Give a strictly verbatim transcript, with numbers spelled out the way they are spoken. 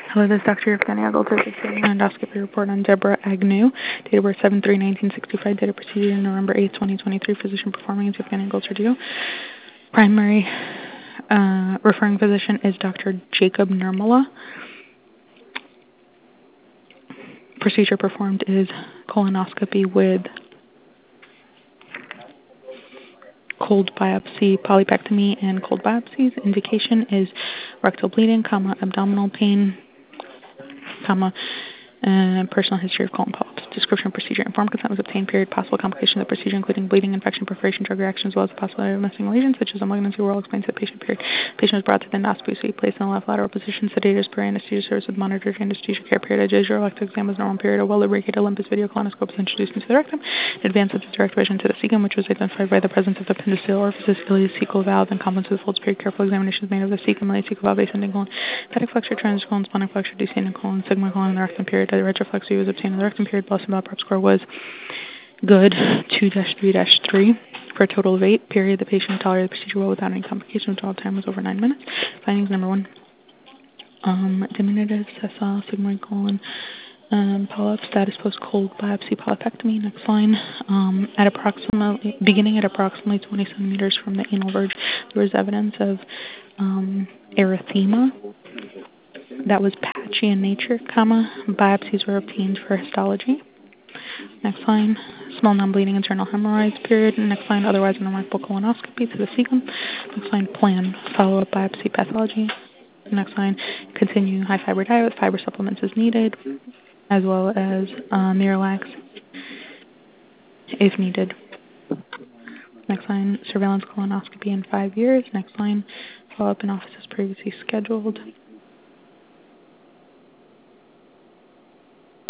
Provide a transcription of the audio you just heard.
Hello, this is Doctor Evgeny Agolter, examining an endoscopy report on Deborah Agnew. Date of birth seven three nineteen sixty-five. Date of procedure November eighth, twenty twenty-three. Physician performing is Evgeny Agolter Dio. Primary uh, referring physician is Doctor Jacob Nirmala. Procedure performed is colonoscopy with cold biopsy, polypectomy, and cold biopsies. Indication is rectal bleeding, comma, abdominal pain, comma, uh, personal history of colon polyps. Description of procedure. Informed consent was obtained. Period. Possible complications of the procedure, including bleeding, infection, perforation, drug reaction, as well as the possibility of missing lesions, such as a malignancy, were all explained to the patient. Period. Patient was brought to the endoscopy suite, placed in the left lateral position, sedated as per anesthesia service with monitored anesthesia care. Period. A digital electric exam was normal. Period. A well-lubricated Olympus video colonoscope was introduced into the rectum. In advance of the direct vision to the cecum, which was identified by the presence of the appendiceal orifice, ileus, cecal valve, and complements of the folds. Period. Careful examination is made of the cecum, ileus, cecal valve, ascending colon, hepatic flexure, transverse colon, splenic flexure, descending colon, sigmoid colon, in the rectum. Period. The retroflex view was obtained in the rectum. Period. Boston Bell prep score was good, two dash three dash three, for a total of eight. Period. The patient tolerated the procedure well without any complications. Dwell time was over nine minutes. Findings number one. Um, diminutive sessile sigmoid colon um, polyp status post cold biopsy polypectomy. Next line. Um, at approximately beginning at approximately twenty centimeters from the anal verge, there was evidence of um, erythema that was patchy in nature. Comma, biopsies were obtained for histology. Next line. Small non-bleeding internal hemorrhoids. Period. Next line. Otherwise unremarkable colonoscopy to the cecum. Next line. Plan follow-up biopsy pathology. Next line, continue high fiber diet with fiber supplements as needed, as well as uh, Miralax if needed. Next line, surveillance colonoscopy in five years. Next line, follow-up in office as previously scheduled.